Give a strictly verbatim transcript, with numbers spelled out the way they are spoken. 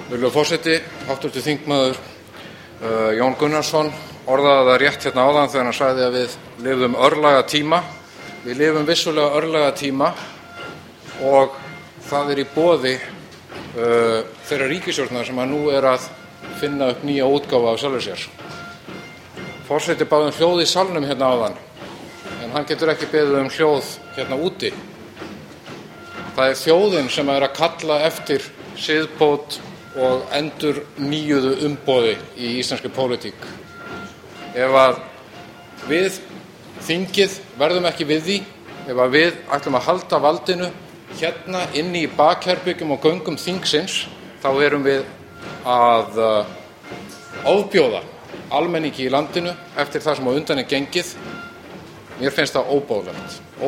Virðulegur forseti, háttvirtur þingmaður uh, Jón Gunnarsson orðaði það rétt hérna áðan þegar hann sagði að við lifðum örlaga tíma. Við lifum vissulega örlaga tíma og það er í boði uh, þeirra ríkisstjórnar sem að nú er að finna upp nýja útgáfu af sjálfri sér. Forseti bað um hljóð í salnum hérna áðan, en hann getur ekki beðið um hljóð hérna úti. Það er þjóðin sem er að kalla eftir siðbót og endur nýjuðu umboði í íslenskri pólitík. Ef að við þingið verðum ekki við því, ef að við ætlum að halda valdinu hérna inni í bakherbergjum og göngum þingsins, þá erum við að ofbjóða almenningi í landinu eftir það sem á undan er gengið. Mér finnst það óboðlegt.